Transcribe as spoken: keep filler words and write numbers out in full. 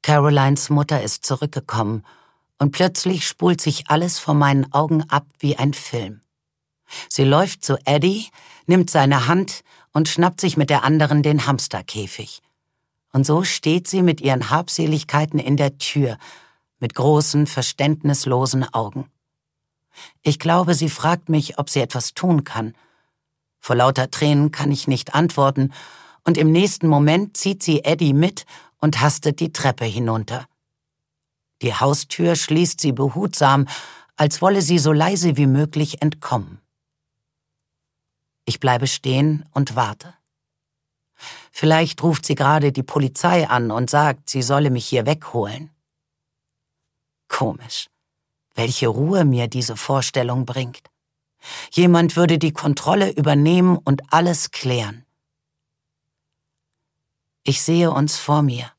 Carolines Mutter ist zurückgekommen und plötzlich spult sich alles vor meinen Augen ab wie ein Film. Sie läuft zu Eddie, nimmt seine Hand und schnappt sich mit der anderen den Hamsterkäfig. Und so steht sie mit ihren Habseligkeiten in der Tür, mit großen, verständnislosen Augen. Ich glaube, sie fragt mich, ob sie etwas tun kann. Vor lauter Tränen kann ich nicht antworten, und im nächsten Moment zieht sie Eddie mit und hastet die Treppe hinunter. Die Haustür schließt sie behutsam, als wolle sie so leise wie möglich entkommen. Ich bleibe stehen und warte. Vielleicht ruft sie gerade die Polizei an und sagt, sie solle mich hier wegholen. Komisch, welche Ruhe mir diese Vorstellung bringt. Jemand würde die Kontrolle übernehmen und alles klären. Ich sehe uns vor mir.